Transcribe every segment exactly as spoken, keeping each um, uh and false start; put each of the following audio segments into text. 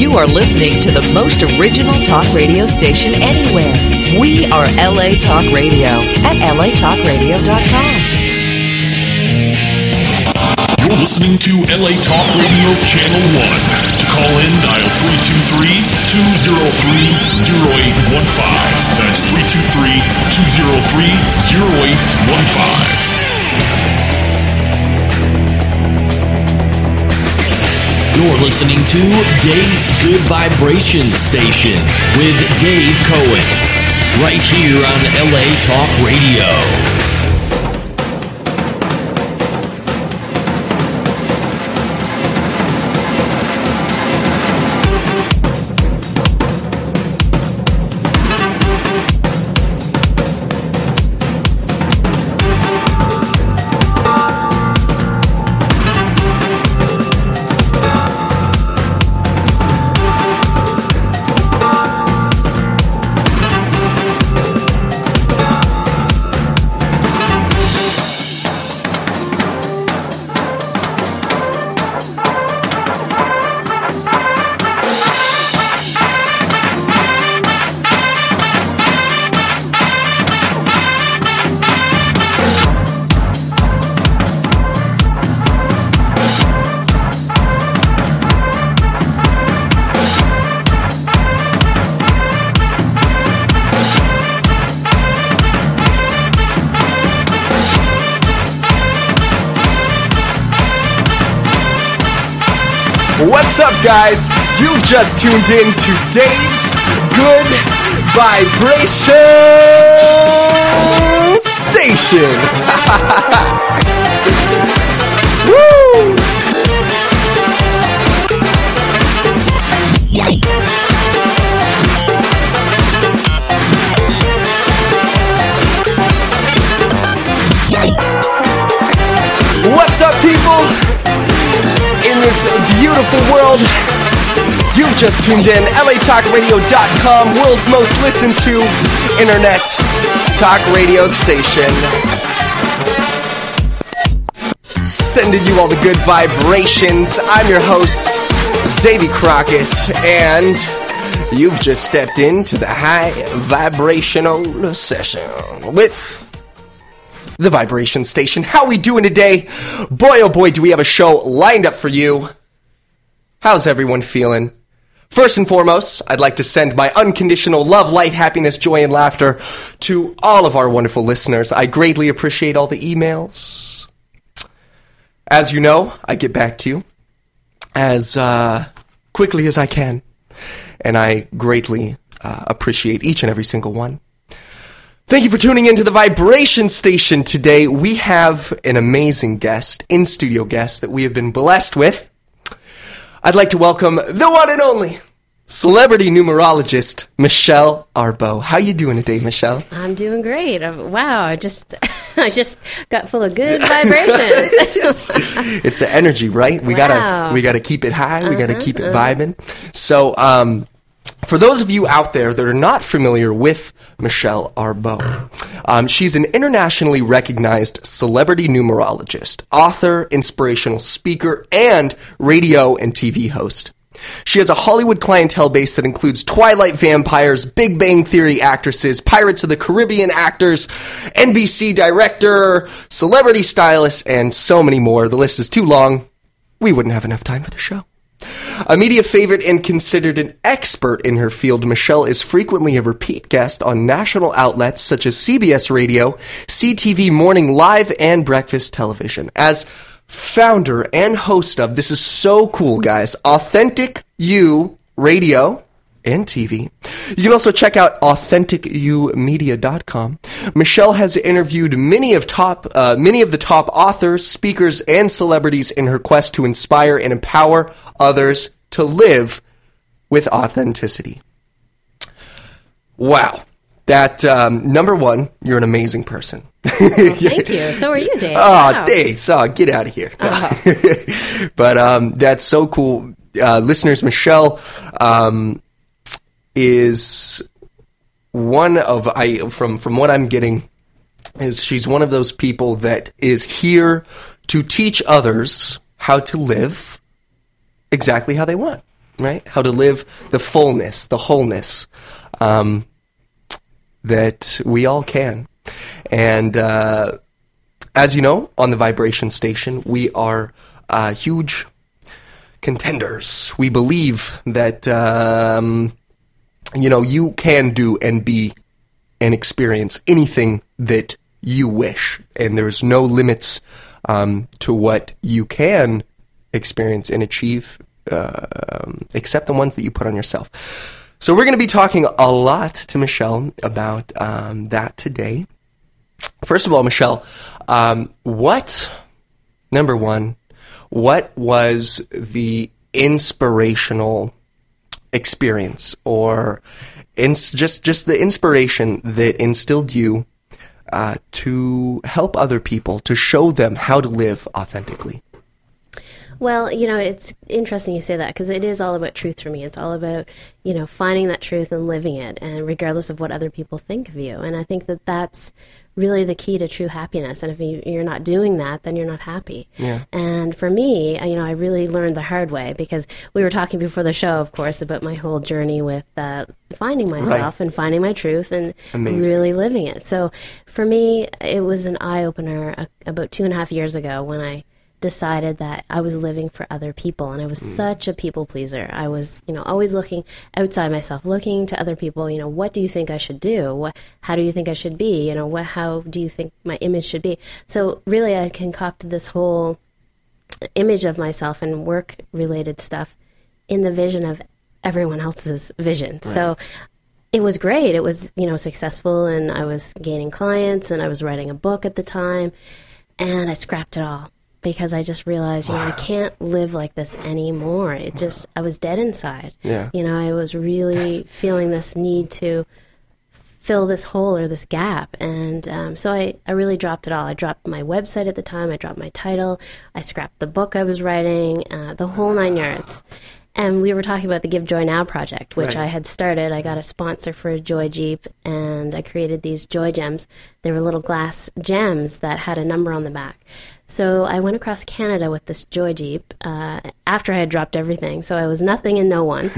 You are listening to the most original talk radio station anywhere. We are L A Talk Radio at L A talk radio dot com. You're listening to L A Talk Radio Channel one. To call in, dial three two three, two zero three, zero eight one five. That's three two three, two zero three, zero eight one five. You're listening to Dave's Good Vibration Station with Dave Cohen, right here on L A Talk Radio. What's up, guys? You've just tuned in to Dave's Good Vibration Station. Woo! What's up, people? In this beautiful world, you've just tuned in L A talk radio dot com, world's most listened to internet talk radio station. Sending you all the good vibrations. I'm your host, Davey Crockett, and you've just stepped into the high vibrational session with The Vibration Station. How we doing today? Boy, oh boy, do we have a show lined up for you. How's everyone feeling? First and foremost, I'd like to send my unconditional love, light, happiness, joy, and laughter to all of our wonderful listeners. I greatly appreciate all the emails. As you know, I get back to you as uh, quickly as I can, and I greatly uh, appreciate each and every single one. Thank you for tuning into the Vibration Station today. We have an amazing guest, in-studio guest, that we have been blessed with. I'd like to welcome the one and only celebrity numerologist, Michelle Arbo. How you doing today, Michelle? I'm doing great. Wow, I just I just got full of good vibrations. Yes. It's the energy, right? We wow. gotta we gotta keep it high. Uh-huh, we gotta keep it uh-huh. vibing. So, um... for those of you out there that are not familiar with Michelle Arbo, um, she's an internationally recognized celebrity numerologist, author, inspirational speaker, and radio and T V host. She has a Hollywood clientele base that includes Twilight vampires, Big Bang Theory actresses, Pirates of the Caribbean actors, N B C director, celebrity stylists, and so many more. The list is too long. We wouldn't have enough time for the show. A media favorite and considered an expert in her field, Michelle is frequently a repeat guest on national outlets such as C B S Radio, C T V Morning Live, and Breakfast Television. As founder and host of, this is so cool, guys, Authentic You Radio and T V. You can also check out authentic you media dot com. Michelle has interviewed many of top, uh, many of the top authors, speakers, and celebrities in her quest to inspire and empower others to live with authenticity. Wow. That, um, number one, you're an amazing person. Well, thank you. So are you, Dave. Oh, wow. Dave, so get out of here. Uh-huh. But um, that's so cool. Uh, listeners, Michelle um, is one of, I from from what I'm getting, is she's one of those people that is here to teach others how to live exactly how they want. right? How to live the fullness, the wholeness um, that we all can. And uh, as you know, on the Vibration Station, we are uh, huge contenders. We believe that, um, you know, you can do and be and experience anything that you wish. And there's no limits um, to what you can experience and achieve uh, except the ones that you put on yourself. So we're going to be talking a lot to Michelle about um, that today. First of all, Michelle, um, what, number one, what was the inspirational experience or ins- just just the inspiration that instilled you uh, to help other people, to show them how to live authentically? Well, you know, it's interesting you say that because it is all about truth for me. It's all about, you know, finding that truth and living it, and regardless of what other people think of you. And I think that that's really the key to true happiness. And if you, you're not doing that, then you're not happy. Yeah. And for me, you know, I really learned the hard way because we were talking before the show, of course, about my whole journey with uh, finding myself right. and finding my truth and Amazing. really living it. So for me, it was an eye-opener uh, about two and a half years ago when I decided that I was living for other people, and I was mm. such a people pleaser. I was, you know, always looking outside myself, looking to other people, you know, what do you think I should do? What, how do you think I should be? You know, what, how do you think my image should be? So really I concocted this whole image of myself and work-related stuff in the vision of everyone else's vision. Right. So it was great. It was, you know, successful, and I was gaining clients, and I was writing a book at the time, and I scrapped it all. Because I just realized, you know, I can't live like this anymore. It just, I was dead inside. Yeah. You know, I was really That's... feeling this need to fill this hole or this gap. And um, so I, I really dropped it all. I dropped my website at the time. I dropped my title. I scrapped the book I was writing, uh, the whole nine yards. And we were talking about the Give Joy Now project, which right. I had started. I got a sponsor for a Joy Jeep, and I created these Joy Gems. They were little glass gems that had a number on the back. So I went across Canada with this Joy Jeep uh, after I had dropped everything. So I was nothing and no one.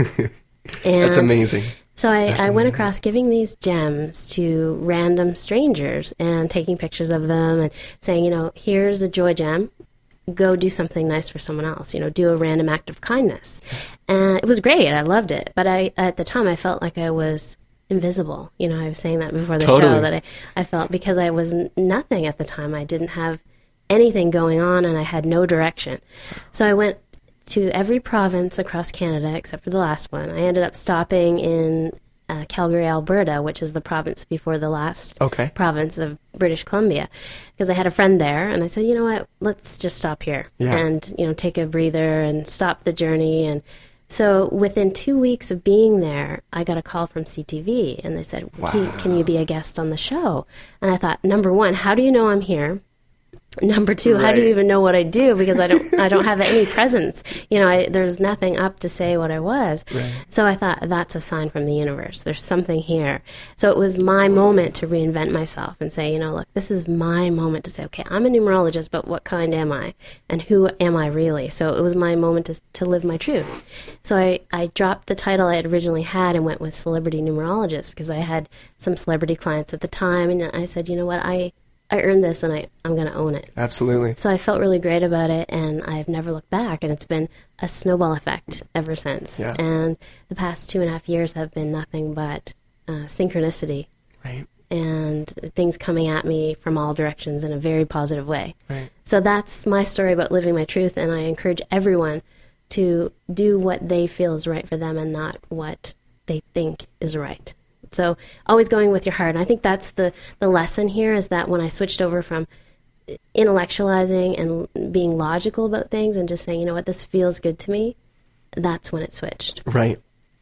And That's amazing. So I, That's I amazing. went across giving these gems to random strangers and taking pictures of them and saying, you know, here's a Joy Gem. Go do something nice for someone else, you know, do a random act of kindness. And it was great. I loved it. But I, at the time, I felt like I was invisible. You know, I was saying that before the totally. show, that I, I felt because I was n- nothing at the time. I didn't have anything going on, and I had no direction. So I went to every province across Canada except for the last one. I ended up stopping in uh, Calgary, Alberta, which is the province before the last okay. province of British Columbia, because I had a friend there, and I said, you know what, let's just stop here yeah. and, you know, take a breather and stop the journey. And so within two weeks of being there, I got a call from C T V, and they said, wow. can, can you be a guest on the show? And I thought, number one, how do you know I'm here? Number two, right. how do you even know what I do? Because I don't, I don't have any presence. You know, I, there's nothing up to say what I was. Right. So I thought that's a sign from the universe. There's something here. So it was my moment to reinvent myself and say, you know, look, this is my moment to say, okay, I'm a numerologist, but what kind am I? And who am I really? So it was my moment to to live my truth. So I, I dropped the title I had originally had and went with celebrity numerologist because I had some celebrity clients at the time. And I said, you know what, I... I earned this, and I, I'm going to own it. Absolutely. So I felt really great about it, and I've never looked back, and it's been a snowball effect ever since. Yeah. And the past two and a half years have been nothing but uh, synchronicity. Right. And things coming at me from all directions in a very positive way. Right. So that's my story about living my truth, and I encourage everyone to do what they feel is right for them and not what they think is right. So always going with your heart. And I think that's the, the lesson here is that when I switched over from intellectualizing and being logical about things and just saying, you know what, this feels good to me, that's when it switched. Right.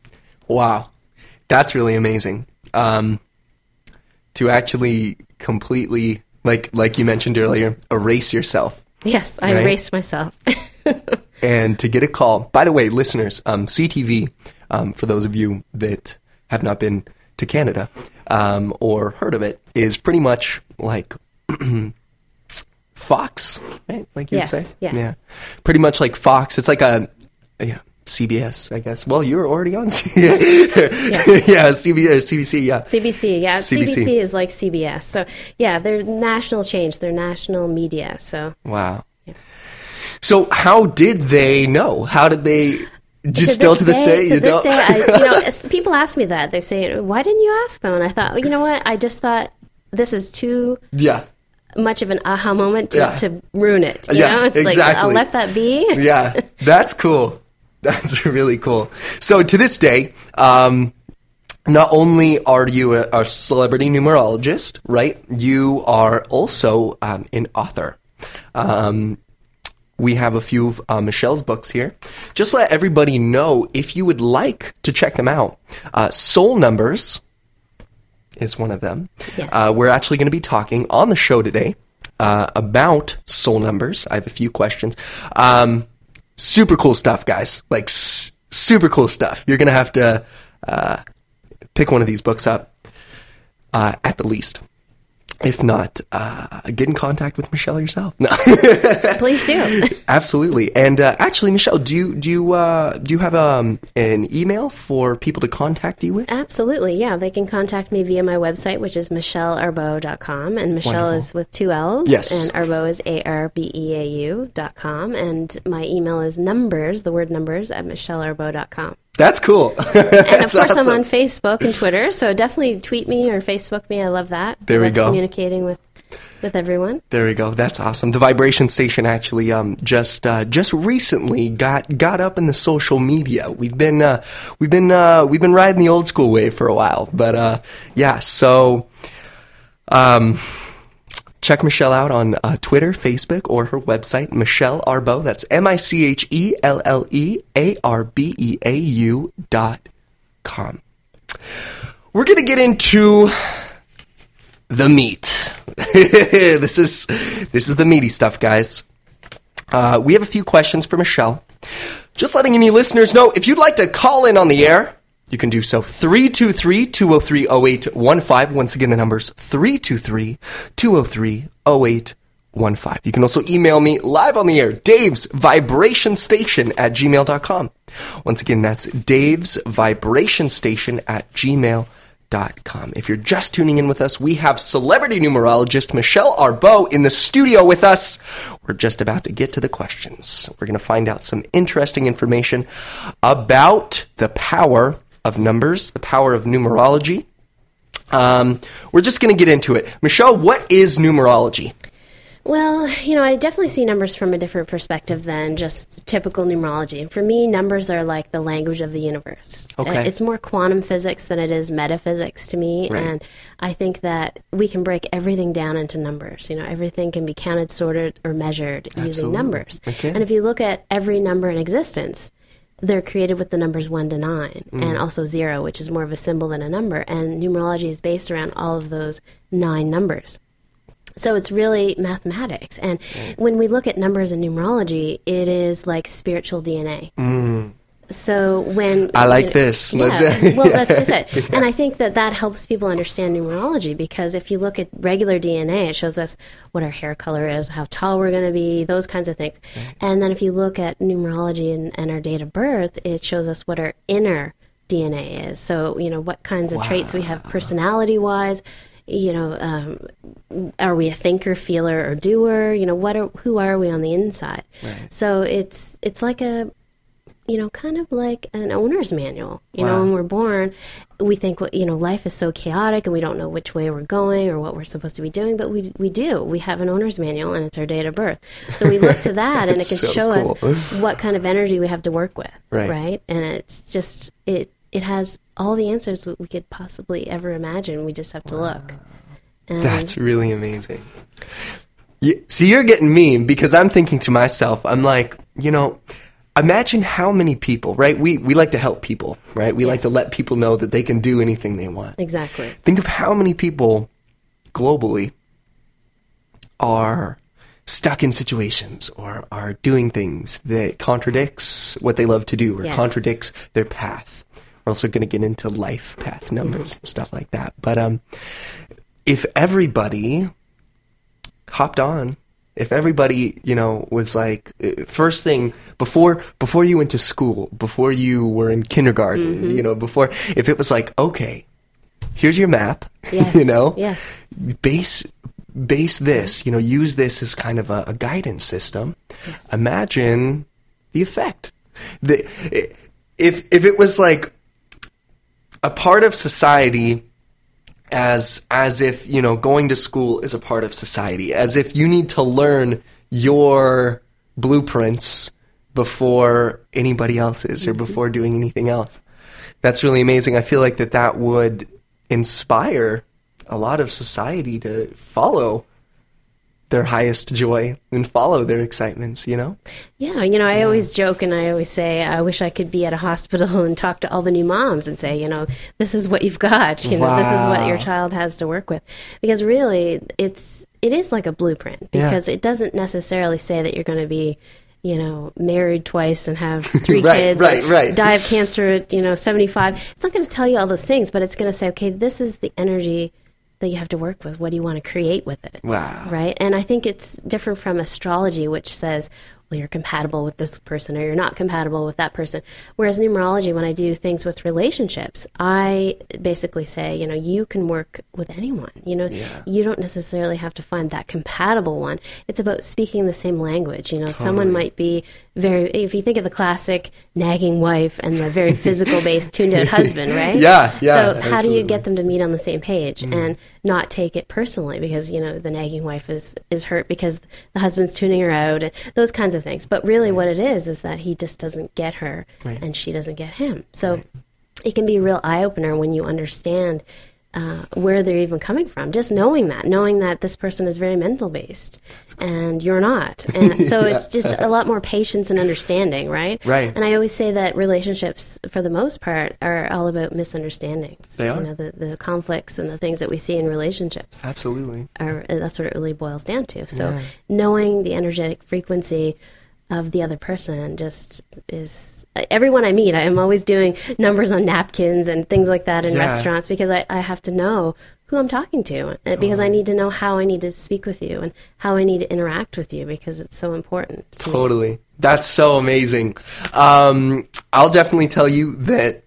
Wow. That's really amazing. Um, to actually completely, like like you mentioned earlier, erase yourself. Yes, I right? erased myself. And to get a call. By the way, listeners, um, C T V, um, for those of you that have not been to Canada um, or heard of it, is pretty much like Fox, right? Like you'd yes, say? Yeah. yeah. Pretty much like Fox. It's like a, yeah, C B S, I guess. Well, you were already on C B S. yeah, yeah C B S, C B C, yeah. C B C, yeah. C B C. C B C is like C B S. So, yeah, they're national change. They're national media. So, wow. Yeah. So, how did they know? How did they... Just still to this day, to you this don't? day, I, you know, it's- people ask me that. They say, "Why didn't you ask them?" And I thought, well, you know what? I just thought this is too Yeah. much of an aha moment to, Yeah. to ruin it. You Yeah, know, it's exactly. like I'll let that be. Yeah, that's cool. That's really cool. So to this day, um, not only are you a, a celebrity numerologist, right? You are also um, an author. Um, we have a few of uh, Michelle's books here. Just let everybody know if you would like to check them out. Uh, Soul Numbers is one of them. Yes. Uh, we're actually going to be talking on the show today uh, about soul numbers. I have a few questions. Um, super cool stuff, guys. Like, s- super cool stuff. You're going to have to uh, pick one of these books up uh, at the least. If not, uh, get in contact with Michelle yourself. No. Please do. Absolutely. And uh, actually, Michelle, do you do you uh, do you have um, an email for people to contact you with? Absolutely, yeah. They can contact me via my website, which is michelle arbeau dot com. And Michelle Wonderful. is with two L's. Yes. And Arbeau is A R B E A U dot com. And my email is numbers, the word numbers, at michelle arbeau dot com. That's cool. And of That's course, awesome. I'm on Facebook and Twitter, so definitely tweet me or Facebook me. I love that. There I we love go. Communicating with with everyone. There we go. That's awesome. The Vibration Station actually um, just uh, just recently got got up in the social media. We've been uh, we've been uh, we've been riding the old school way for a while, but uh, yeah. So um, check Michelle out on uh, Twitter, Facebook, or her website, Michelle Arbeau. That's M I C H E L L E A R B E A U dot com. We're gonna get into the meat. this is this is the meaty stuff, guys. Uh, we have a few questions for Michelle. Just letting any listeners know, if you'd like to call in on the air, you can do so. three two three, two oh three, oh eight one five. Once again, the number's three two three, two oh three, oh eight one five. You can also email me live on the air, Dave's Vibration Station at gmail dot com. Once again, that's Dave's Vibration Station at gmail dot com. If you're just tuning in with us, we have celebrity numerologist Michelle Arbeau in the studio with us. We're just about to get to the questions. We're going to find out some interesting information about the power of numbers, the power of numerology. Um, we're just going to get into it. Michelle, what is numerology? Well, you know, I definitely see numbers from a different perspective than just typical numerology. And for me, numbers are like the language of the universe. Okay. Uh, It's more quantum physics than it is metaphysics to me. Right. And I think that we can break everything down into numbers. You know, everything can be counted, sorted, or measured using Absolutely. numbers. Okay. And if you look at every number in existence, they're created with the numbers one to nine Mm. and also zero, which is more of a symbol than a number. And numerology is based around all of those nine numbers. So it's really mathematics. And when we look at numbers in numerology, it is like spiritual D N A. Mm. So when... I like you know- this. Yeah, Let's- well, that's just it. And I think that that helps people understand numerology, because if you look at regular D N A, it shows us what our hair color is, how tall we're going to be, those kinds of things. And then if you look at numerology and, and our date of birth, it shows us what our inner D N A is. So, you know, what kinds of traits we have personality-wise. You know, um, are we a thinker, feeler, or doer? You know, what are who are we on the inside? Right. So it's it's like a, you know, kind of like an owner's manual. You know, Wow. when we're born, we think, you know, life is so chaotic and we don't know which way we're going or what we're supposed to be doing, but we we do. We have an owner's manual, and it's our date of birth. So we look to that, and it can That's so show cool. us what kind of energy we have to work with, Right. right? And it's just it it has all the answers we could possibly ever imagine. We just have to look. And That's really amazing. You, see, you're getting me because I'm thinking to myself, I'm like, you know, imagine how many people, right? We we like to help people, right? We like Yes. to let people know that they can do anything they want. exactly. Think of how many people globally are stuck in situations or are doing things that contradicts what they love to do or Yes. contradicts their path. We're also going to get into life path numbers and stuff like that. But um, if everybody hopped on if everybody, you know, was like, first thing, before before you went to school, before you were in kindergarten, mm-hmm. you know, before, if it was like, okay, here's your map, yes. you know, yes. base base this, you know, use this as kind of a, a guidance system. Yes. Imagine the effect. The, if if it was like a part of society, as as if, you know, going to school is a part of society, as if you need to learn your blueprints before anybody else's or before doing anything else. That's really amazing. I feel like that that would inspire a lot of society to follow their highest joy and follow their excitements, you know? Yeah, you know, I yeah. always joke and I always say, I wish I could be at a hospital and talk to all the new moms and say, you know, this is what you've got, you wow. know, this is what your child has to work with. Because really, it's, it is like a blueprint, because yeah. it doesn't necessarily say that you're going to be, you know, married twice and have three right, kids, right, right. die of cancer at, you know, seventy-five. It's not going to tell you all those things, but it's going to say, okay, this is the energy that you have to work with. What do you want to create with it? Wow. Right? And I think it's different from astrology, which says, well, you're compatible with this person or you're not compatible with that person. Whereas numerology, when I do things with relationships, I basically say, you know, you can work with anyone. You know, yeah. you don't necessarily have to find that compatible one. It's about speaking the same language. You know, totally. Someone might be very, if you think of the classic nagging wife and the very physical-based, tuned-out husband, right? Yeah, yeah. So absolutely. How do you get them to meet on the same page Mm. and not take it personally because, you know, the nagging wife is, is hurt because the husband's tuning her out and those kinds of things. But really right. what it is is that he just doesn't get her right. and she doesn't get him. So right. it can be a real eye-opener when you understand uh, where they're even coming from. Just knowing that, knowing that this person is very mental-based cool. and you're not. And so yeah. it's just a lot more patience and understanding, right? Right. And I always say that relationships, for the most part, are all about misunderstandings. They are. You know, the, the conflicts and the things that we see in relationships. Absolutely. Are, that's what it really boils down to. So yeah. knowing the energetic frequency of the other person just is, everyone I meet, I'm always doing numbers on napkins and things like that in yeah. restaurants because I, I have to know who I'm talking to totally. Because I need to know how I need to speak with you and how I need to interact with you because it's so important to Totally. me. That's so amazing. Um, I'll definitely tell you that,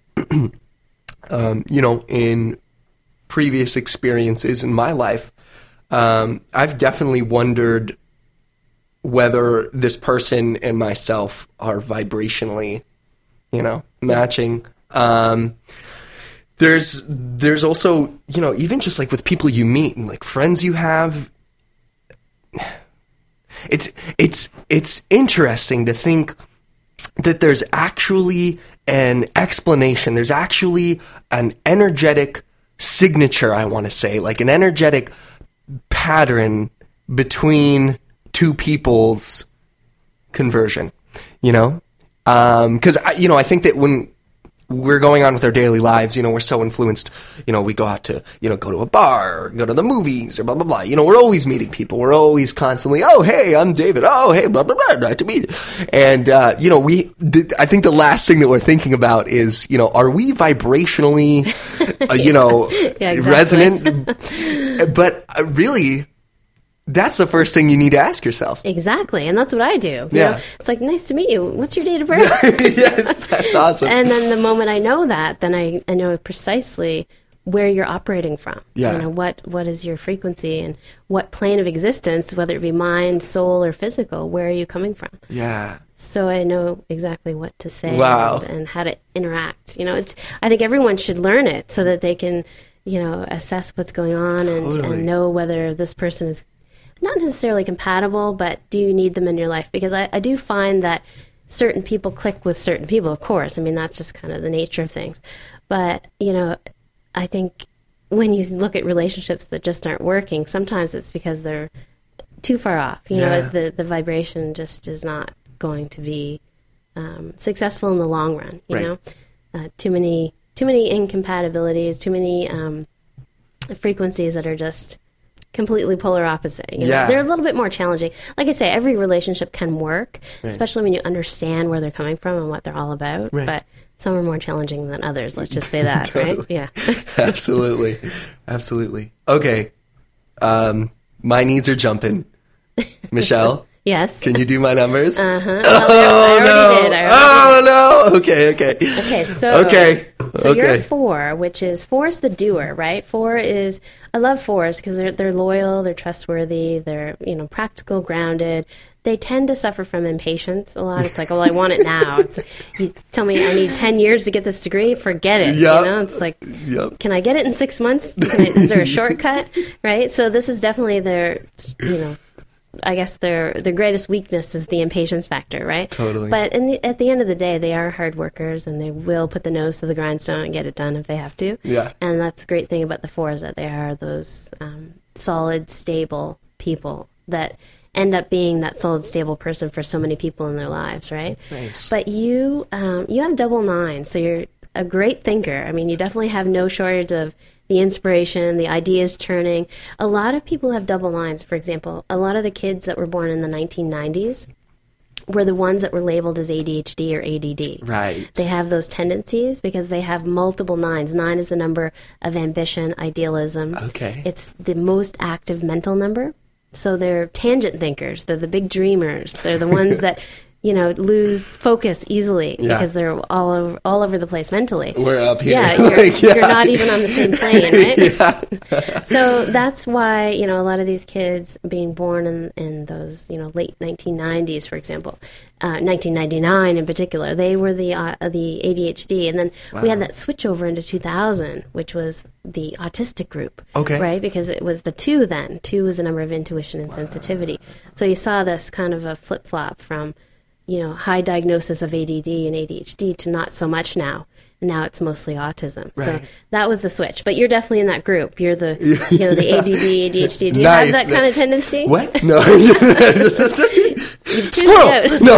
um, you know, in previous experiences in my life, um, I've definitely wondered whether this person and myself are vibrationally, you know, matching. Um, there's there's also, you know, even just like with people you meet and like friends you have, it's it's it's interesting to think that there's actually an explanation. There's actually an energetic signature, I want to say, like an energetic pattern between two people's conversion, you know? Because, um, you know, I think that when we're going on with our daily lives, you know, we're so influenced, you know, we go out to, you know, go to a bar or go to the movies or blah, blah, blah. You know, we're always meeting people. We're always constantly, oh, hey, I'm David. Oh, hey, blah, blah, blah, nice to meet you. And, uh, you know, we, I think the last thing that we're thinking about is, you know, are we vibrationally, uh, you know, yeah, exactly. resonant? But uh, really, that's the first thing you need to ask yourself. Exactly. And that's what I do. You yeah. know, it's like, nice to meet you. What's your date of birth? Yes, that's awesome. And then the moment I know that, then I, I know precisely where you're operating from. Yeah. You know, what, what is your frequency and what plane of existence, whether it be mind, soul, or physical, where are you coming from? Yeah. So I know exactly what to say wow. and, and how to interact. You know, it's, I think everyone should learn it so that they can, you know, assess what's going on totally. and, and know whether this person is not necessarily compatible, but do you need them in your life? Because I, I do find that certain people click with certain people, of course. I mean, that's just kind of the nature of things. But, you know, I think when you look at relationships that just aren't working, sometimes it's because they're too far off. You yeah. know, the, the vibration just is not going to be um, successful in the long run, you right. know? Uh, too many too many incompatibilities, too many um, frequencies that are just completely polar opposite. You know? Yeah. They're a little bit more challenging. Like I say, every relationship can work, right. especially when you understand where they're coming from and what they're all about. Right. But some are more challenging than others. Let's just say that, totally. right? Yeah. Absolutely. Absolutely. Okay. Um, my knees are jumping. Michelle? Yes. Can you do my numbers? Uh-huh. Oh, Well, I already no. did. I already oh, no. Okay, okay. Okay, so Okay. so okay. you're four, which is four is the doer, right? Four is I love fours because they're they're loyal, they're trustworthy, they're you know practical, grounded. They tend to suffer from impatience a lot. It's like, well, I want it now. It's, you tell me I need ten years to get this degree, forget it. Yep. You know, it's like, Yep. can I get it in six months? Can I, is there a shortcut? Right? So this is definitely their, you know, I guess their their greatest weakness is the impatience factor, right? Totally. But in the, at the end of the day, they are hard workers, and they will put the nose to the grindstone and get it done if they have to. Yeah. And that's the great thing about the fours, that they are those um, solid, stable people that end up being that solid, stable person for so many people in their lives, right? Nice. But you um, you have double nine, so you're a great thinker. I mean, you definitely have no shortage of the inspiration, the ideas churning. A lot of people have double nines. For example, a lot of the kids that were born in the nineteen nineties were the ones that were labeled as A D H D or A D D. Right. They have those tendencies because they have multiple nines. Nine is the number of ambition, idealism. Okay. It's the most active mental number. So they're tangent thinkers. They're the big dreamers. They're the ones that, you know, lose focus easily Yeah. because they're all over, all over the place mentally. We're up here. Yeah, you're, Like, yeah. you're not even on the same plane, right? Yeah. So that's why, you know, a lot of these kids being born in, in those, you know, late nineteen nineties, for example, uh, nineteen ninety-nine in particular, they were the uh, the A D H D. And then we had that switch over into two thousand, which was the autistic group. Okay. Right? Because it was the two then. Two was a number of intuition and sensitivity. So you saw this kind of a flip-flop from, you know, high diagnosis of A D D and A D H D to not so much now. Now it's mostly autism. So Right. that was the switch. But you're definitely in that group. You're the, you know, the A D D, A D H D. Do you Nice. have that kind of tendency? What? No. Tuned Squirrel! out. No.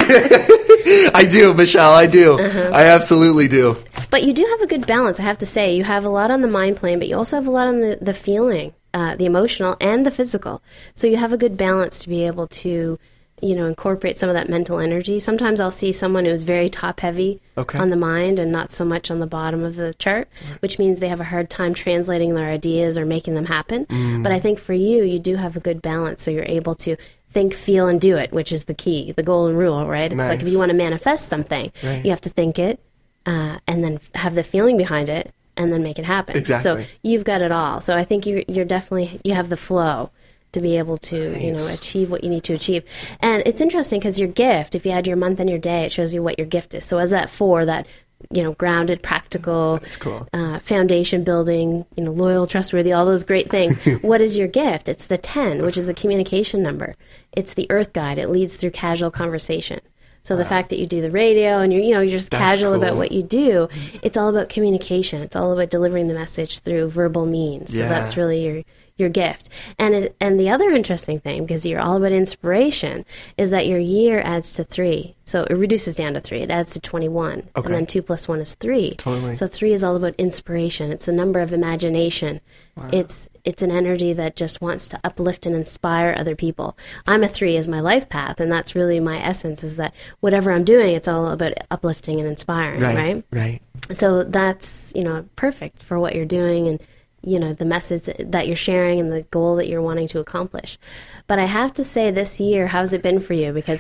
I do, Michelle. I do. Uh-huh. I absolutely do. But you do have a good balance, I have to say. You have a lot on the mind plane, but you also have a lot on the, the feeling, uh, the emotional, and the physical. So you have a good balance to be able to, you know, incorporate some of that mental energy. Sometimes I'll see someone who's very top-heavy Okay. on the mind and not so much on the bottom of the chart, which means they have a hard time translating their ideas or making them happen. Mm. But I think for you, you do have a good balance, so you're able to think, feel, and do it, which is the key, the golden rule, right? It's like if Nice. you want to manifest something, Right. you have to think it, uh, and then have the feeling behind it, and then make it happen. Exactly. So you've got it all. So I think you're, you're definitely, you have the flow to be able to, you know, Nice. achieve what you need to achieve. And it's interesting because your gift, if you add your month and your day, it shows you what your gift is. So as that four, that, you know, grounded, practical, That's cool. uh, foundation building, you know, loyal, trustworthy, all those great things. What is your gift? It's the ten, which is the communication number. It's the earth guide. It leads through casual conversation. So the fact that you do the radio and you're, you know, you're just That's casual cool. about what you do, it's all about communication. It's all about delivering the message through verbal means. So Yeah. that's really your your gift. And it, and the other interesting thing, because you're all about inspiration, is that your year adds to three. So it reduces down to three. It adds to twenty-one. Okay. And then two plus one is three. Totally. So three is all about inspiration. It's the number of imagination. It's it's an energy that just wants to uplift and inspire other people. I'm a three as my life path, and that's really my essence, is that whatever I'm doing, it's all about uplifting and inspiring, Right. right? Right. So that's, you know, perfect for what you're doing and, you know, the message that you're sharing and the goal that you're wanting to accomplish. But I have to say, this year, how's it been for you? Because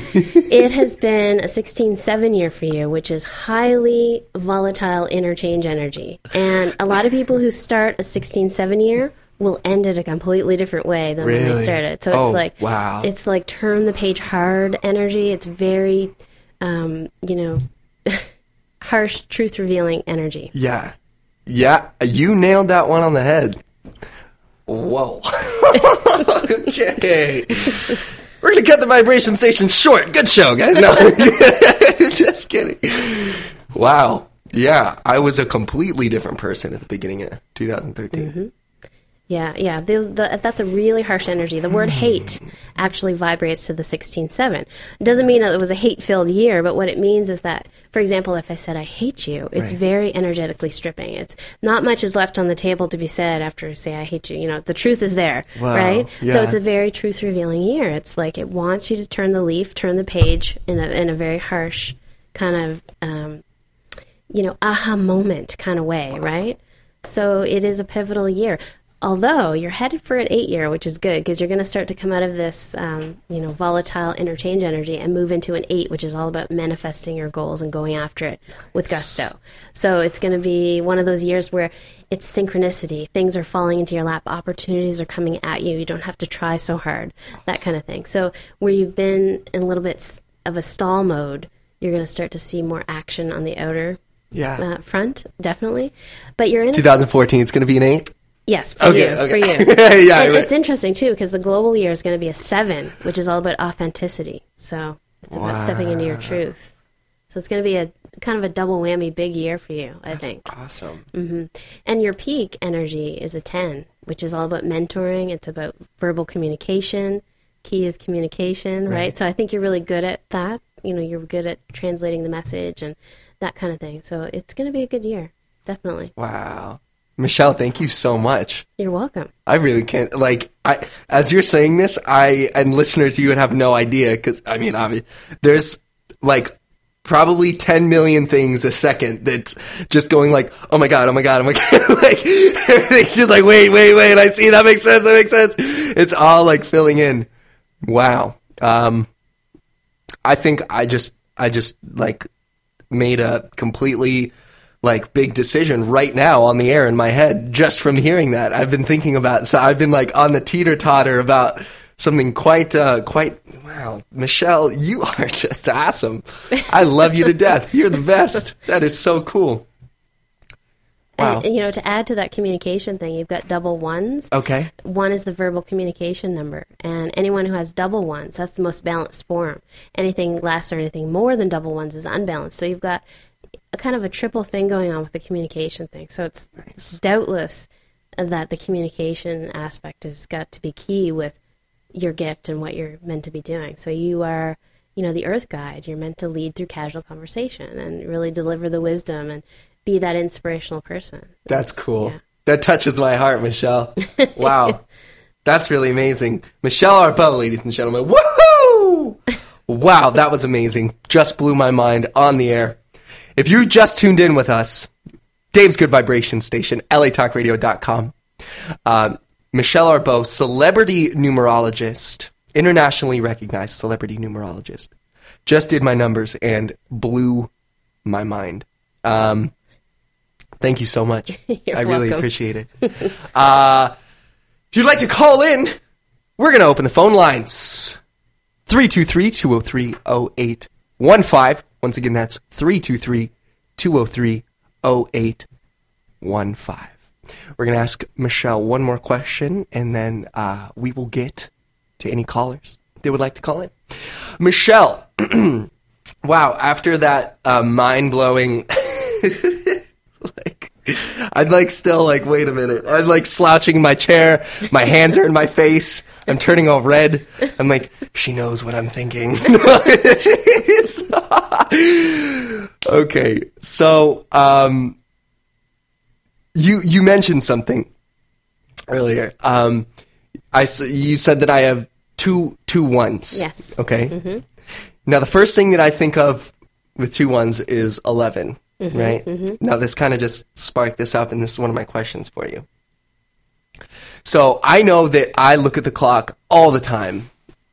it has been a sixteen seven year for you, which is highly volatile interchange energy. And a lot of people who start a sixteen seven year will end it a completely different way than when Really? they started. So Oh, it's like, wow. it's like turn the page hard energy. It's very, um, you know, harsh, truth revealing energy. Yeah. Yeah. You nailed that one on the head. Whoa. Okay. We're going to cut the vibration station short. Good show, guys. No. Just kidding. Wow. Yeah. I was a completely different person at the beginning of two thousand thirteen. Mm-hmm. Yeah, yeah. Those, the, that's a really harsh energy. The word hate actually vibrates to the sixteen seven. It doesn't mean that it was a hate-filled year, but what it means is that, for example, if I said, I hate you, it's Right. very energetically stripping. It's not much is left on the table to be said after, say, I hate you. You know, the truth is there, Wow, right? So yeah. it's a very truth-revealing year. It's like it wants you to turn the leaf, turn the page in a, in a very harsh kind of, um, you know, aha moment kind of way, right? So it is a pivotal year. Although you're headed for an eight year, which is good because you're going to start to come out of this, um, you know, volatile interchange energy and move into an eight, which is all about manifesting your goals and going after it with gusto. So it's going to be one of those years where it's synchronicity. Things are falling into your lap. Opportunities are coming at you. You don't have to try so hard, that kind of thing. So where you've been in a little bit of a stall mode, you're going to start to see more action on the outer Yeah. uh, front, definitely. But you're in a twenty fourteen, it's going to be an eight? Yes, for Okay, you. okay. For you. Yeah, And right. it's interesting, too, because the global year is going to be a seven, which is all about authenticity. So it's about Wow. stepping into your truth. So it's going to be a kind of a double whammy big year for you, I think. Awesome. hmm And your peak energy is a ten, which is all about mentoring. It's about verbal communication. Key is communication, right? Right. So I think you're really good at that. You know, you're good at translating the message and that kind of thing. So it's going to be a good year, definitely. Wow. Michelle, thank you so much. You're welcome. I really can't, like, I, as you're saying this, I, and listeners, you would have no idea, because, I mean, obvi- there's, like, probably ten million things a second that's just going like, oh my God, oh my God, oh my God. Like, everything's just like, wait, wait, wait, I see, that makes sense, that makes sense. It's all, like, filling in. Wow. Um, I think I just, I just, like, made a completely, like, big decision right now on the air in my head just from hearing that. I've been thinking about, so I've been, like, on the teeter-totter about something quite, uh, quite, wow. Michelle, you are just awesome. I love you to death. You're the best. That is so cool. Wow. And, you know, to add to that communication thing, you've got double ones. Okay. One is the verbal communication number. And anyone who has double ones, that's the most balanced form. Anything less or anything more than double ones is unbalanced. So you've got a kind of a triple thing going on with the communication thing. So it's, it's doubtless that the communication aspect has got to be key with your gift and what you're meant to be doing. So you are, you know, the earth guide. You're meant to lead through casual conversation and really deliver the wisdom and be that inspirational person. That's It's- cool. yeah. That touches my heart, Michelle. Wow. That's really amazing. Michelle Arbeau, ladies and gentlemen. Woohoo! Wow, that was amazing. Just blew my mind on the air. If you just tuned in with us, Dave's Good Vibration Station, L A talk radio dot com. Um, Michelle Arbeau, celebrity numerologist, internationally recognized celebrity numerologist, just did my numbers and blew my mind. Um, thank you so much. You're I really welcome. appreciate it. uh, if you'd like to call in, we're going to open the phone lines. three two three, two oh three, oh eight one five. Once again, that's three two three, two oh three, oh eight one five. We're going to ask Michelle one more question, and then uh, we will get to any callers that would like to call in. Michelle, wow, after that uh, mind-blowing... like, I'd like still like, wait a minute. I'm like slouching in my chair. My hands are in my face. I'm turning all red. I'm like, she knows what I'm thinking. Okay, so um, you you mentioned something earlier. Um, I s- you said that I have two two ones. Yes. Okay. Mm-hmm. Now the first thing that I think of with two ones is eleven. Mm-hmm, Right? mm-hmm. Now, this kind of just sparked this up, and this is one of my questions for you. So, I know that I look at the clock all the time.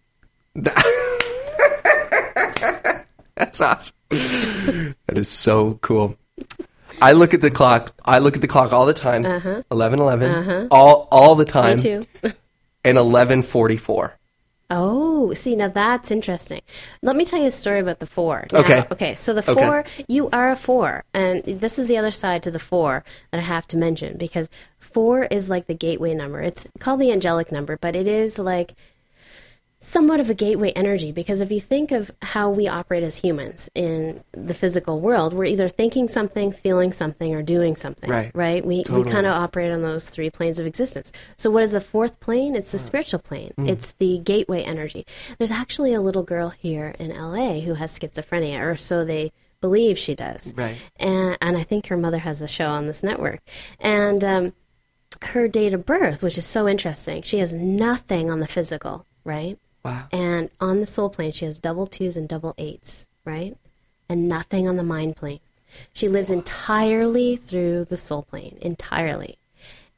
That's awesome. That is so cool. I look at the clock. I look at the clock all the time. Uh-huh. eleven eleven. Uh-huh. All, all the time. Me too. And eleven forty-four. Oh, see, now that's interesting. Let me tell you a story about the four. Now, Okay. Okay, so the Okay. four, you are a four. And this is the other side to the four that I have to mention because four is like the gateway number. It's called the angelic number, but it is like somewhat of a gateway energy because if you think of how we operate as humans in the physical world, we're either thinking something, feeling something, or doing something. Right. Right? We, Totally. we kind of operate on those three planes of existence. So what is the fourth plane? It's the spiritual plane. It's the gateway energy. There's actually a little girl here in L A who has schizophrenia, or so they believe she does. Right. And, and I think her mother has a show on this network. And um, her date of birth, which is so interesting, she has nothing on the physical, right? Wow. And on the soul plane, she has double twos and double eights, right? And nothing on the mind plane. She lives entirely through the soul plane, entirely.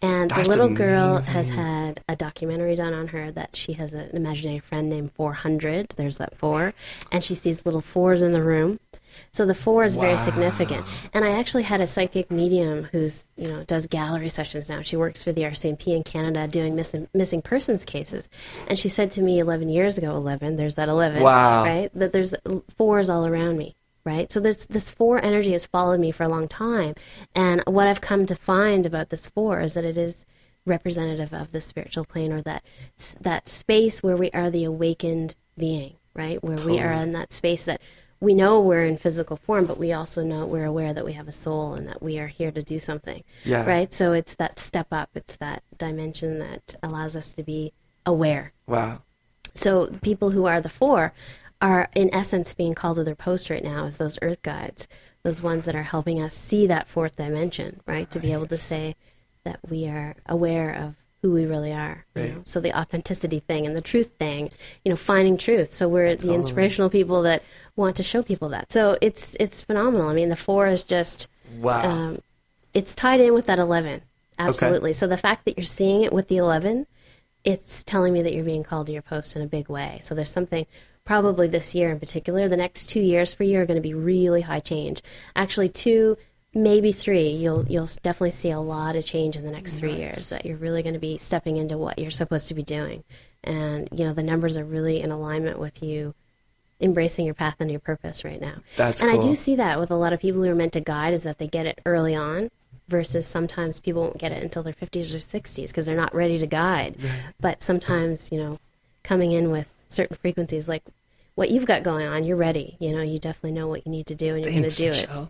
And That's the little girl amazing. has had a documentary done on her that she has an imaginary friend named four hundred. There's that four. And she sees little fours in the room. So the four is very significant. And I actually had a psychic medium who's, you know, does gallery sessions now. She works for the R C M P in Canada doing missing, missing persons cases. And she said to me eleven years ago, eleven, there's that eleven, Wow. right? That there's fours all around me, right? So there's this four energy has followed me for a long time. And what I've come to find about this four is that it is representative of the spiritual plane, or that that space where we are the awakened being, right? Where we are in that space that we know we're in physical form, but we also know we're aware that we have a soul and that we are here to do something, Yeah. right? So it's that step up. It's that dimension that allows us to be aware. Wow. So people who are the four are, in essence, being called to their post right now as those earth guides, those ones that are helping us see that fourth dimension, right? To be able to say that we are aware of who we really are. You Right. know? So the authenticity thing and the truth thing, you know, finding truth. So we're the inspirational people that want to show people that. So it's it's phenomenal. I mean, the four is just, Wow. um, it's tied in with that eleven. Absolutely. So the fact that you're seeing it with the eleven, it's telling me that you're being called to your post in a big way. So there's something, probably this year in particular, the next two years for you are going to be really high change. Actually, two, maybe three. You'll you'll definitely see a lot of change in the next three years. That you're really going to be stepping into what you're supposed to be doing, and you know the numbers are really in alignment with you embracing your path and your purpose right now. That's and cool. I do see that with a lot of people who are meant to guide, is that they get it early on, versus sometimes people won't get it until their fifties or sixties because they're not ready to guide. But sometimes, you know, coming in with certain frequencies like what you've got going on, you're ready. You know, you definitely know what you need to do, and you're going to Thanks, do Michelle.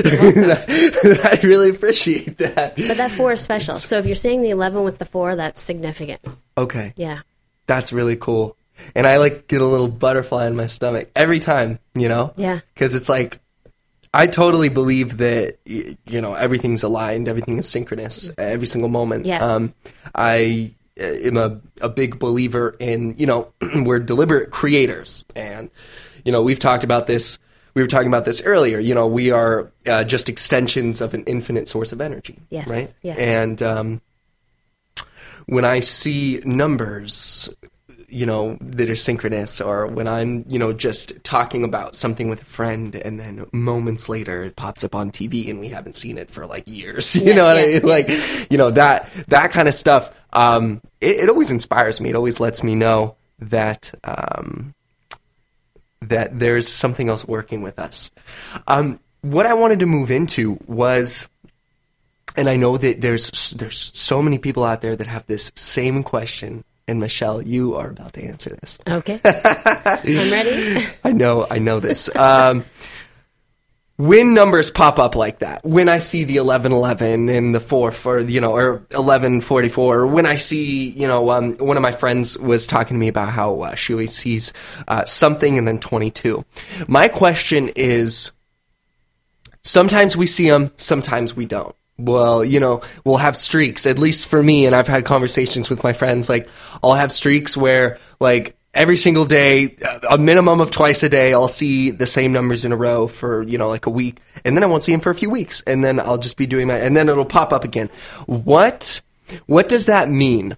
it. I really appreciate that. But that four is special. So if you're seeing the eleven with the four, that's significant. Okay. Yeah. That's really cool. And I like get a little butterfly in my stomach every time, you know? Yeah. Because it's like, I totally believe that, y- you know, everything's aligned, everything is synchronous every single moment. Yes. Um, I uh, am a, a big believer in, you know, we're deliberate creators. And, you know, we've talked about this, we were talking about this earlier, you know, we are uh, just extensions of an infinite source of energy. Yes, Right? yes. And um, when I see numbers, you know, that are synchronous, or when I'm, you know, just talking about something with a friend and then moments later it pops up on T V and we haven't seen it for like years, you Yes, know what yes, I mean? Like, you know, that, that kind of stuff, um, it, it always inspires me. It always lets me know that, um, that there's something else working with us. Um, what I wanted to move into was, and I know that there's, there's so many people out there that have this same question. And Michelle, you are about to answer this. Okay. I'm ready. I know, I know this. Um, when numbers pop up like that, when I see the eleven eleven and the four for, you know, or eleven forty-four, or when I see, you know, um, one of my friends was talking to me about how uh, she always sees uh, something and then twenty-two. My question is, sometimes we see them, sometimes we don't. Well, you know, we'll have streaks, at least for me, and I've had conversations with my friends, like, I'll have streaks where, like, every single day, a minimum of twice a day, I'll see the same numbers in a row for, you know, like a week, and then I won't see them for a few weeks, and then I'll just be doing my, and then it'll pop up again. What, what does that mean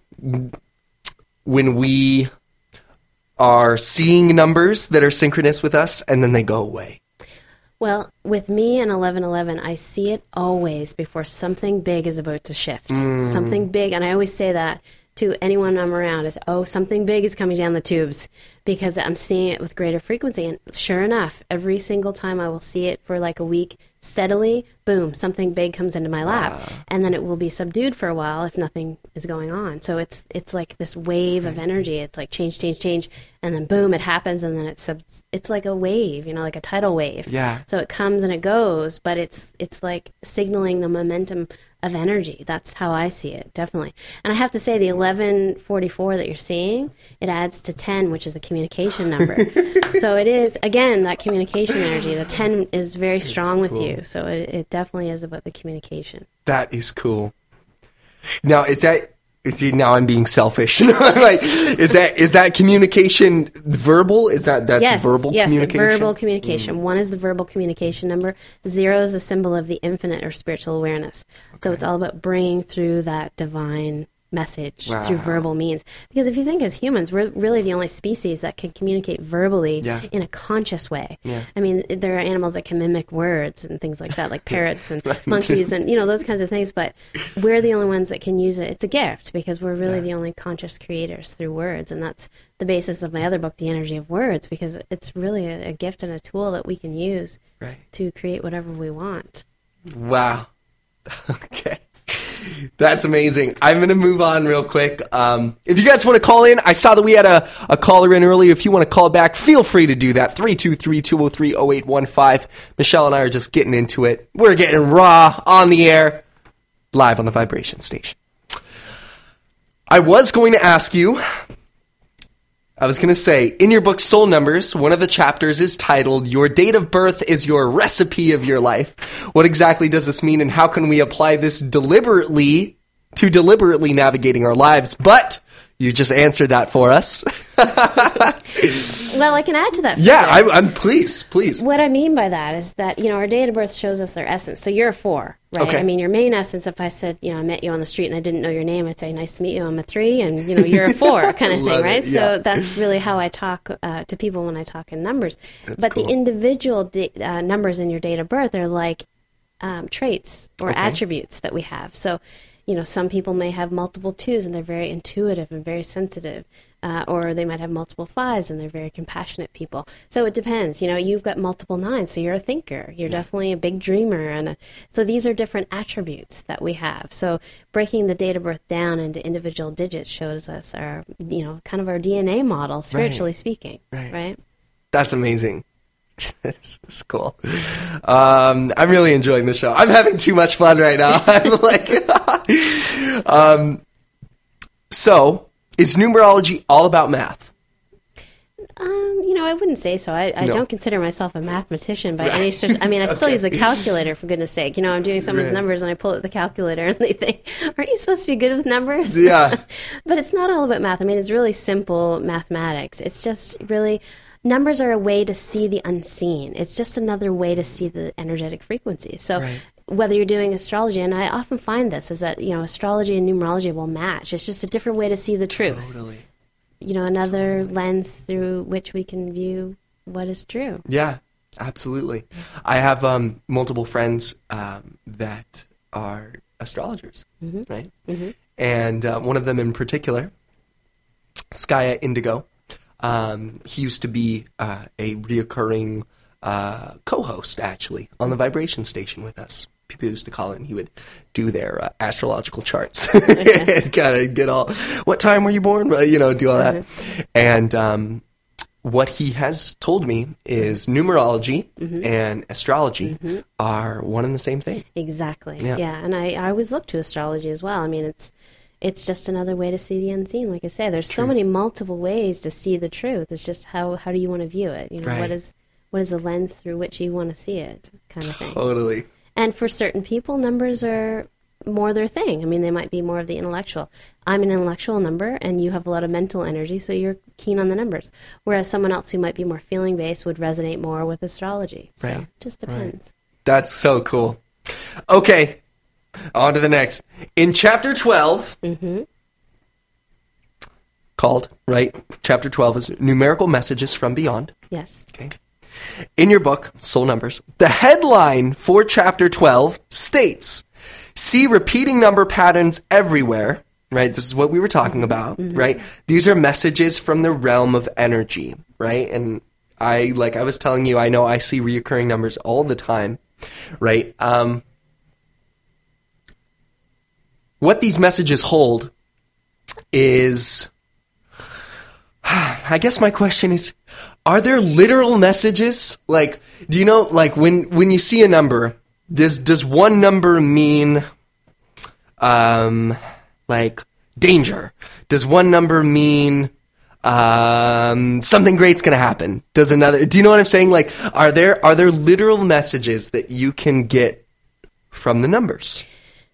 when we are seeing numbers that are synchronous with us, and then they go away? Well, with me and eleven eleven, I see it always before something big is about to shift. Mm. Something big, and I always say that to anyone I'm around is, oh, something big is coming down the tubes, because I'm seeing it with greater frequency. And sure enough, every single time I will see it for like a week steadily, boom, something big comes into my lap. Wow. And then it will be subdued for a while if nothing is going on. So it's it's like this wave of energy. It's like change, change, change, and then boom, it happens, and then it's sub- it's like a wave, you know, like a tidal wave. Yeah. So it comes and it goes, but it's it's like signaling the momentum of energy. That's how I see it, definitely. And I have to say, the eleven forty-four that you're seeing, it adds to ten, which is the communication number. So it is, again, that communication energy. The ten is very strong with cool. you. So it, it definitely is about the communication. That is cool. Now, is that now I'm being selfish. Like, is that is that communication verbal? Is that that's yes, verbal yes, communication? Yes, verbal communication. Mm. One is the verbal communication number. Zero is the symbol of the infinite or spiritual awareness. Okay. So it's all about bringing through that divine message wow. through verbal means. Because if you think as humans, we're really the only species that can communicate verbally yeah. in a conscious way. Yeah. I mean, there are animals that can mimic words and things like that, like parrots and right. monkeys and, you know, those kinds of things. But we're the only ones that can use it. It's a gift because we're really yeah. the only conscious creators through words. And that's the basis of my other book, The Energy of Words, because it's really a, a gift and a tool that we can use right. to create whatever we want. Wow. Okay. That's amazing. I'm going to move on real quick. Um, if you guys want to call in, I saw that we had a, a caller in earlier. If you want to call back, feel free to do that. three two three, two oh three, oh eight one five. Michelle and I are just getting into it. We're getting raw on the air, live on the Vibration Station. I was going to ask you, I was going to say, in your book, Soul Numbers, one of the chapters is titled, Your Date of Birth is Your Recipe of Your Life. What exactly does this mean, and how can we apply this deliberately to deliberately navigating our lives? But you just answered that for us. Well, I can add to that. Yeah, I, I'm please, please. What I mean by that is that, you know, our date of birth shows us our essence. So you're a four, right? Okay. I mean, your main essence, if I said, you know, I met you on the street and I didn't know your name, I'd say, nice to meet you, I'm a three, and, you know, you're a four kind of thing, right? It, yeah. So that's really how I talk uh, to people when I talk in numbers. That's but cool. The individual di- uh, numbers in your date of birth are like um, traits or okay. attributes that we have. So, you know, some people may have multiple twos and they're very intuitive and very sensitive. Uh, or they might have multiple fives and they're very compassionate people. So it depends. You know, you've got multiple nines, so you're a thinker. You're yeah. definitely a big dreamer. And a, so these are different attributes that we have. So breaking the date of birth down into individual digits shows us our, you know, kind of our D N A model, spiritually right. speaking. Right. right? That's amazing. This is cool. Um, I'm really enjoying the show. I'm having too much fun right now. I'm like, um, so... Is numerology all about math? Um, you know, I wouldn't say so. I, I no. don't consider myself a mathematician by right. any stretch. I mean, I still okay. use a calculator, for goodness sake. You know, I'm doing someone's right. numbers and I pull out the calculator and they think, aren't you supposed to be good with numbers? Yeah. But it's not all about math. I mean, it's really simple mathematics. It's just really... Numbers are a way to see the unseen. It's just another way to see the energetic frequencies. So... Right. Whether you're doing astrology, and I often find this, is that, you know, astrology and numerology will match. It's just a different way to see the truth. Totally. You know, another totally. lens through which we can view what is true. Yeah, absolutely. I have um, multiple friends um, that are astrologers, mm-hmm. right? Mm-hmm. And uh, one of them in particular, Skya Indigo, um, he used to be uh, a reoccurring uh, co-host, actually, on the Vibration Station with us. People used to call in. He would do their uh, astrological charts okay. and kind of get all, what time were you born? You know, do all that. Mm-hmm. And um, what he has told me is numerology mm-hmm. and astrology mm-hmm. are one and the same thing. Exactly. Yeah. yeah. And I, I always look to astrology as well. I mean, it's it's just another way to see the unseen. Like I say, there's truth. So many multiple ways to see the truth. It's just how, how do you want to view it? You know, right. what is what is the lens through which you want to see it, kind of thing. Totally. And for certain people, numbers are more their thing. I mean, they might be more of the intellectual. I'm an intellectual number, and you have a lot of mental energy, so you're keen on the numbers. Whereas someone else who might be more feeling-based would resonate more with astrology. So right. it just depends. Right. That's so cool. Okay, on to the next. In Chapter twelve, mm-hmm. called, right, Chapter twelve is Numerical Messages from Beyond. Yes. Okay. In your book, Soul Numbers, the headline for Chapter twelve states, see repeating number patterns everywhere, right? This is what we were talking about, mm-hmm. right? These are messages from the realm of energy, right? And I, like I was telling you, I know I see reoccurring numbers all the time, right? Um, what these messages hold is, I guess my question is, are there literal messages? Like, do you know, like, when, when you see a number, does does one number mean, um, like, danger? Does one number mean, um, something great's gonna happen? Does another, do you know what I'm saying? Like, are there, are there literal messages that you can get from the numbers?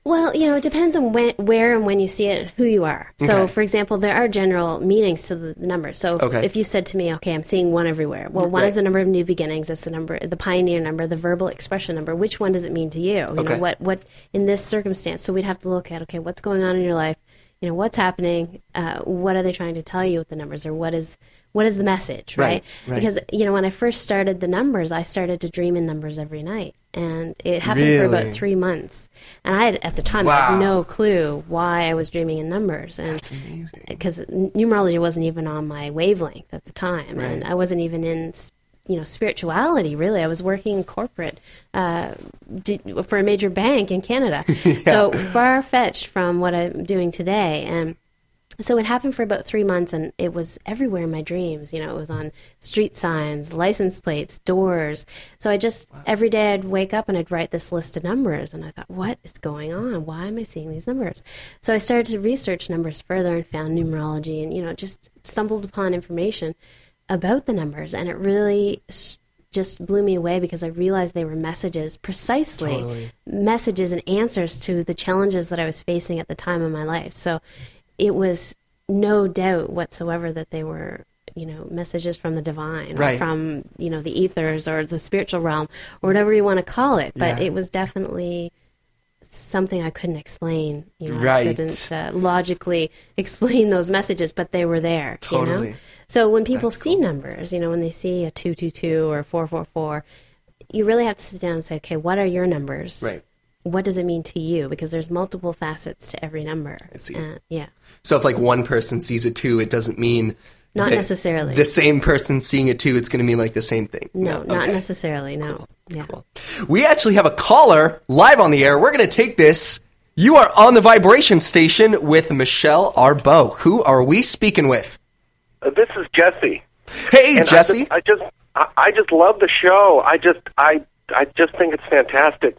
Well, you know, it depends on when, where and when you see it and who you are. So, Okay. for example, there are general meanings to the numbers. So Okay. if you said to me, okay, I'm seeing one everywhere. Well, one Right. is the number of new beginnings. That's the number, the pioneer number, the verbal expression number. Which one does it mean to you? You Okay. know, what, what in this circumstance? So we'd have to look at, okay, what's going on in your life? You know, what's happening? Uh, what are they trying to tell you with the numbers? Or what is what is the message, right? Right, right. Because, you know, when I first started the numbers, I started to dream in numbers every night. And it happened for Really? about three months. And I had, at the time, I Wow. had no clue why I was dreaming in numbers. And That's amazing. because numerology wasn't even on my wavelength at the time. Right. And I wasn't even in, you know, spirituality, really. I was working in corporate uh, d- for a major bank in Canada. So far-fetched from what I'm doing today. And so it happened for about three months, and it was everywhere in my dreams. You know, it was on street signs, license plates, doors. So I just, every day I'd wake up and I'd write this list of numbers, and I thought, what is going on? Why am I seeing these numbers? So I started to research numbers further and found numerology and, you know, just stumbled upon information about the numbers, and it really s- just blew me away because I realized they were messages, precisely Totally. messages and answers to the challenges that I was facing at the time in my life. So it was no doubt whatsoever that they were, you know, messages from the divine, Right. or from, you know, the ethers or the spiritual realm or whatever you want to call it. But Yeah. it was definitely something I couldn't explain. You know, Right. I couldn't uh, logically explain those messages, but they were there. You Totally. know? So when people That's see cool. numbers, you know, when they see a two two two or four four four, you really have to sit down and say, okay, what are your numbers? Right. What does it mean to you? Because there's multiple facets to every number. I see. Uh, yeah. So if like one person sees a two, it doesn't mean Not that necessarily. the same person seeing a two, it's going to mean like the same thing. No, not Okay. necessarily. No. Yeah. We actually have a caller live on the air. We're going to take this. You are on the vibration station with Michelle Arbeau. Who are we speaking with? Uh, this is Jesse. Hey, And Jesse. I just, I just, I, I just love the show. I just, I, I just think it's fantastic.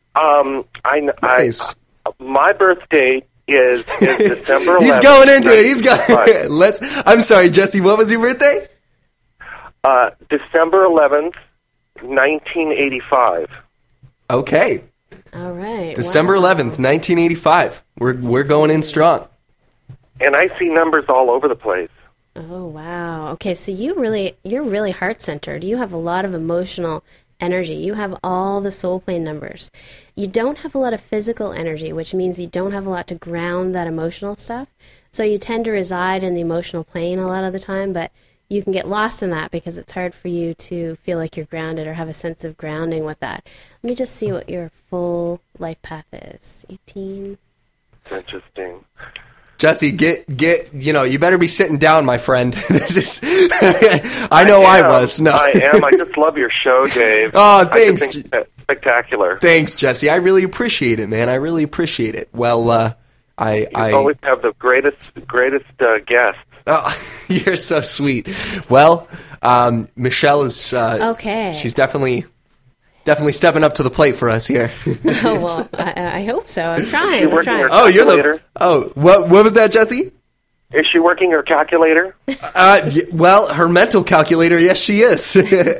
Um, I, Nice. I, my birthday is, is December eleventh. He's going into it. He's going. nineteen eighty-five. Let's. I'm sorry, Jesse. What was your birthday? Uh, December eleventh, nineteen eighty-five. Okay, All right. December Wow. eleventh, nineteen eighty-five. We're we're going in strong. And I see numbers all over the place. Oh wow. Okay, so you really you're really heart centered. You have a lot of emotional energy. You have all the soul plane numbers. You don't have a lot of physical energy, which means you don't have a lot to ground that emotional stuff. So you tend to reside in the emotional plane a lot of the time, but you can get lost in that because it's hard for you to feel like you're grounded or have a sense of grounding with that. Let me just see what your full life path is. eighteen. Interesting. Jesse, get get. You know, you better be sitting down, my friend. This is. I know I, am. was. No, I am. I just love your show, Dave. Oh, I just thanks. think it's spectacular. Thanks, Jesse. I really appreciate it, man. I really appreciate it. Well, uh, I You I. always have the greatest, greatest uh, guests. Oh, you're so sweet. Well, um, Michelle is. Uh, Okay. She's definitely, definitely stepping up to the plate for us here. Oh well, I, I hope so. I'm trying. You're I'm working trying. your- Oh, you're the. Calculator. Oh, what? What was that, Jesse? Is she working her calculator? Uh, y- well, her mental calculator. Yes, she is.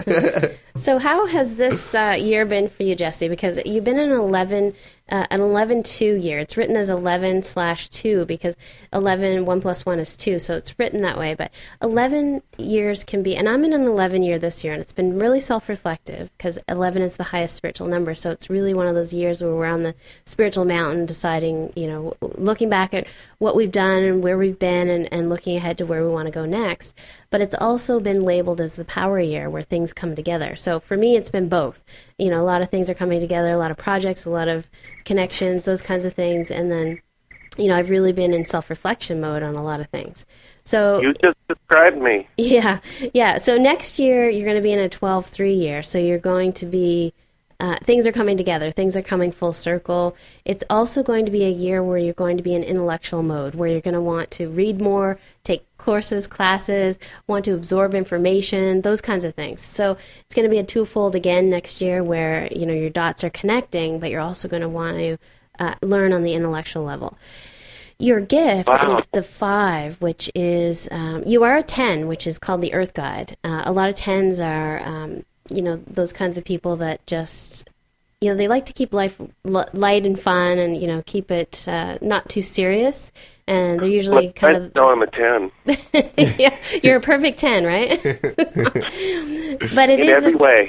So how has this uh, year been for you, Jesse? Because you've been in an eleven, uh, an eleven two year. It's written as eleven slash two because eleven, one plus one is two, so it's written that way. But eleven years can be, and I'm in an eleven year this year, and it's been really self-reflective because eleven is the highest spiritual number. So it's really one of those years where we're on the spiritual mountain deciding, you know, looking back at what we've done and where we've been and, and looking ahead to where we want to go next. But it's also been labeled as the power year where things come together. So for me, it's been both. You know, a lot of things are coming together, a lot of projects, a lot of connections, those kinds of things. And then, you know, I've really been in self-reflection mode on a lot of things. So You just described me. yeah, yeah. So next year, you're going to be in a twelve three year. So you're going to be, uh, things are coming together. Things are coming full circle. It's also going to be a year where you're going to be in intellectual mode, where you're going to want to read more, take courses, classes, want to absorb information, those kinds of things. So it's going to be a twofold again next year where, you know, your dots are connecting, but you're also going to want to uh, learn on the intellectual level. Your gift Wow. is the five, which is, um, you are a ten, which is called the Earth Guide. Uh, a lot of tens are, um, you know, those kinds of people that just you know, they like to keep life l- light and fun, and you know, keep it uh, not too serious. And they're usually But kind I of. know I'm a ten. Yeah, you're a perfect ten, right? But it In is every a- way.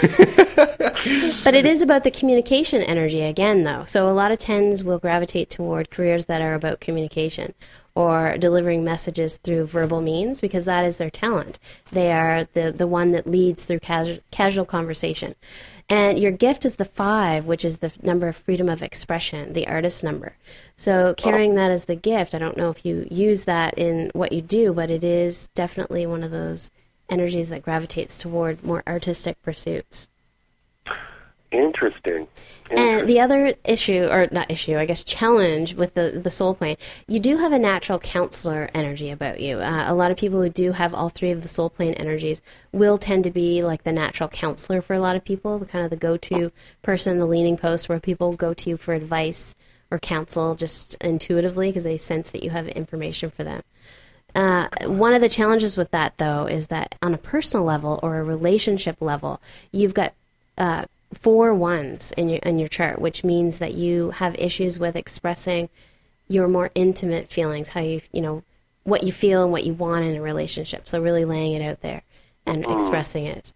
But it is about the communication energy again, though. So a lot of tens will gravitate toward careers that are about communication or delivering messages through verbal means, because that is their talent. They are the, the one that leads through casu- casual conversation. And your gift is the five, which is the f- number of freedom of expression, the artist number. So carrying that as the gift, I don't know if you use that in what you do, but it is definitely one of those energies that gravitates toward more artistic pursuits. Interesting. And the other issue, or not issue, I guess challenge with the, the soul plane, you do have a natural counselor energy about you. Uh, a lot of people who do have all three of the soul plane energies will tend to be like the natural counselor for a lot of people, the kind of the go-to person, the leaning post where people go to you for advice or counsel just intuitively because they sense that you have information for them. Uh, one of the challenges with that, though, is that on a personal level or a relationship level, you've got uh, four ones in your in your chart, which means that you have issues with expressing your more intimate feelings, how you you know what you feel and what you want in a relationship. So really laying it out there and mm. expressing it.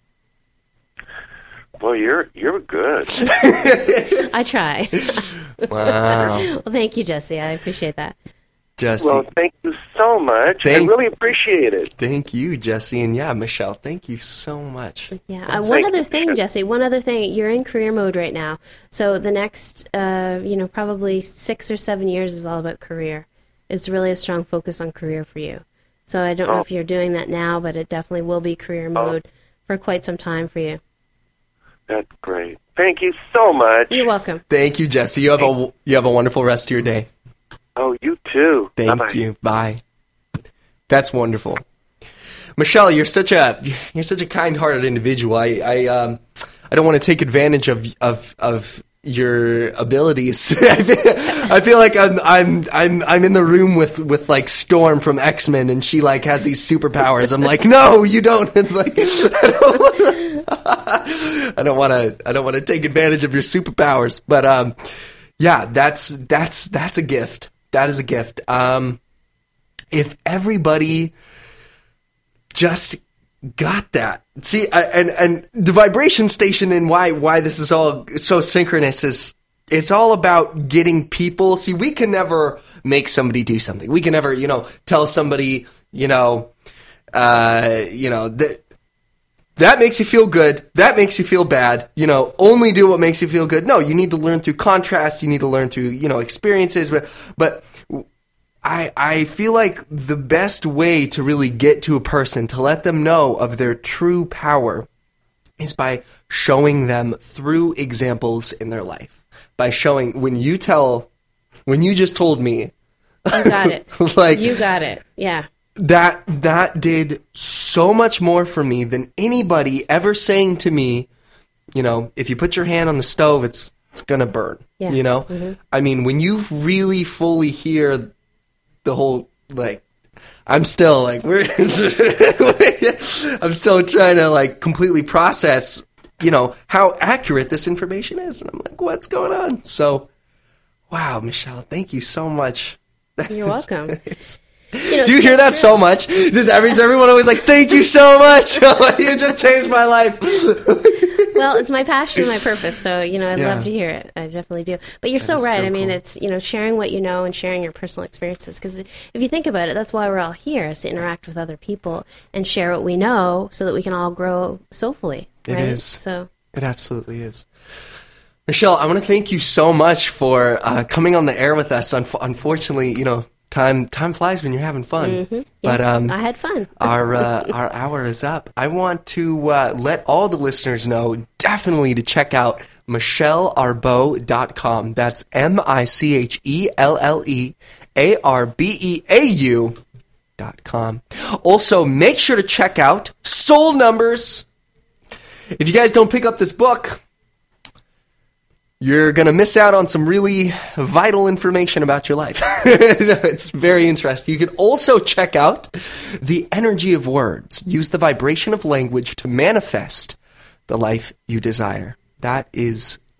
Well, you're you're good. I try. Wow. Well, thank you, Jesse. I appreciate that. Jesse. Well, thank you so much. Thank- I really appreciate it. Thank you, Jesse. And yeah, Michelle, thank you so much. Yeah. Uh, That's- one Thank other you. thing, Jesse, one other thing. You're in career mode right now. So the next, uh, you know, probably six or seven years is all about career. It's really a strong focus on career for you. So I don't know Oh. if you're doing that now, but it definitely will be career mode for quite some time for you. That's great. Thank you so much. You're welcome. Thank you, Jesse. You have a you have a wonderful rest of your day. Oh, you too. Thank Bye-bye. you. Bye. That's wonderful. Michelle, you're such a you're such a kind-hearted individual. I I um I don't want to take advantage of of of your abilities. I feel, I feel like I'm I'm I'm I'm in the room with with like Storm from X-Men, and she like has these superpowers. I'm like, no, you don't. And, like, I don't want to I don't want to take advantage of your superpowers. But um, yeah, that's that's that's a gift. That is a gift. Um, if everybody just got that. See, I, and and the vibration station and why why this is all so synchronous is it's all about getting people. See, we can never make somebody do something. We can never, you know, tell somebody, you know, uh, you know that that makes you feel good. That makes you feel bad. You know, only do what makes you feel good. No, you need to learn through contrast. You need to learn through, you know, experiences. But but. I, I feel like the best way to really get to a person, to let them know of their true power, is by showing them through examples in their life. By showing, when you tell, when you just told me. You got it. like You got it. Yeah. That, that did so much more for me than anybody ever saying to me, you know, if you put your hand on the stove, it's, it's going to burn. Yeah. You know? Mm-hmm. I mean, when you really fully hear the whole, like, I'm still like we're I'm still trying to like completely process, you know, how accurate this information is, and I'm like, what's going on? So, wow, Michelle, thank you so much. You're welcome. You know, do you hear that so much? Does every, is everyone always like, thank you so much? You just changed my life. Well, it's my passion and my purpose, so, you know, I'd Yeah. love to hear it. I definitely do. But you're That so is right. so I mean, cool. it's, you know, sharing what you know and sharing your personal experiences. Because if you think about it, that's why we're all here, is to interact with other people and share what we know so that we can all grow soulfully. It right? is. So It absolutely is. Michelle, I want to thank you so much for uh, coming on the air with us. Unf- unfortunately, you know, time time flies when you're having fun. Mm-hmm. But yes, um, I had fun. our uh, our hour is up. I want to uh, let all the listeners know definitely to check out Michelle Arbeau dot com. That's M I C H E L L E A R B E A U dot com. Also, make sure to check out Soul Numbers. If you guys don't pick up this book, you're going to miss out on some really vital information about your life. It's very interesting. You can also check out The Energy of Words. Use the vibration of language to manifest the life you desire. That is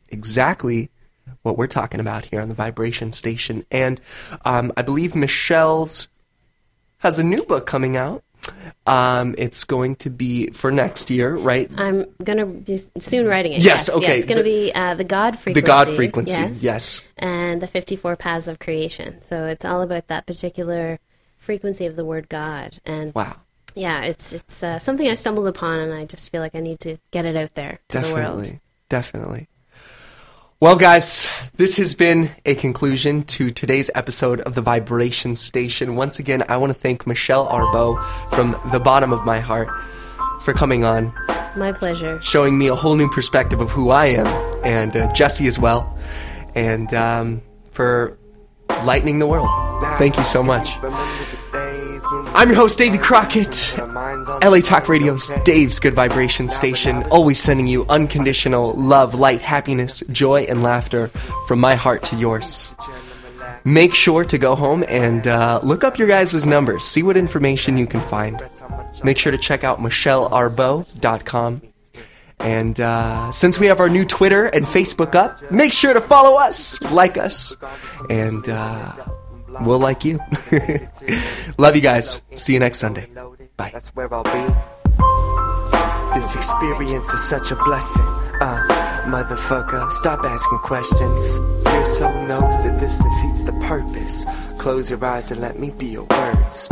exactly what we're talking about here on the Vibration Station. And um, I believe Michelle's has a new book coming out. Um, it's going to be for next year, right? I'm going to be soon writing it. Yes, yes okay. Yeah, it's going to be uh, The God Frequency. The God Frequency, yes. yes. And the fifty-four Paths of Creation. So it's all about that particular frequency of the word God. And wow. Yeah, it's it's uh, something I stumbled upon, and I just feel like I need to get it out there to definitely, the world. Definitely. Well, guys, this has been a conclusion to today's episode of the Vibration Station. Once again, I want to thank Michelle Arbeau from the bottom of my heart for coming on. My pleasure. Showing me a whole new perspective of who I am, and uh, Jesse as well, and um, for lightening the world. Thank you so much. I'm your host, Davey Crockett, L A Talk Radio's Dave's Good Vibration Station, always sending you unconditional love, light, happiness, joy, and laughter from my heart to yours. Make sure to go home and uh, look up your guys' numbers, see what information you can find. Make sure to check out michelle arbeau dot com. And uh, since we have our new Twitter and Facebook up, make sure to follow us, like us, and uh, we'll like you. Love you guys. See you next Sunday. Bye. That's where I'll be. This experience is such a blessing. Uh, motherfucker, stop asking questions. Your soul knows that this defeats the purpose. Close your eyes and let me be your words.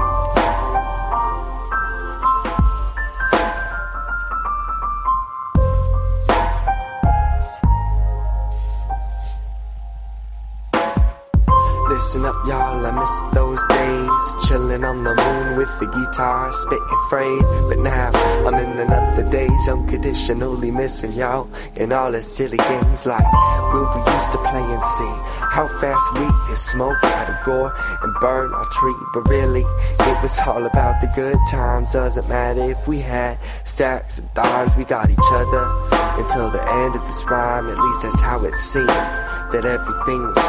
Listen up, y'all, I miss those days. Chilling on the moon with the guitar, spitting phrase. But now, I'm in another days, unconditionally missing y'all. And all the silly games like where we used to play and see how fast we could smoke out of gore and burn our tree. But really, it was all about the good times. Doesn't matter if we had stacks of dimes, we got each other until the end of this rhyme. At least that's how it seemed, that everything was